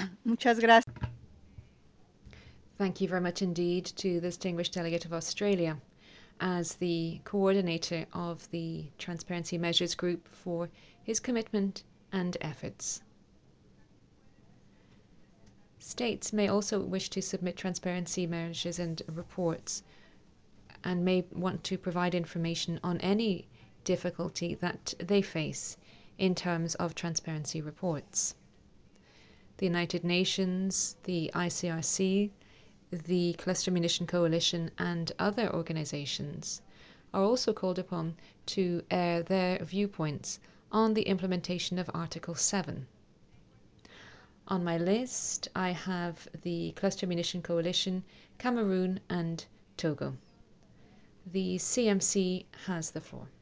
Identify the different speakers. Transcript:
Speaker 1: Muchas gracias.
Speaker 2: Thank you very much indeed to the distinguished delegate of Australia as the coordinator of the Transparency Measures Group for his commitment and efforts. States may also wish to submit transparency measures and reports and may want to provide information on any difficulty that they face in terms of transparency reports. The United Nations, the ICRC, the Cluster Munition Coalition, and other organizations are also called upon to air their viewpoints on the implementation of Article 7. On my list, I have the Cluster Munition Coalition, Cameroon, and Togo. The CMC has the floor.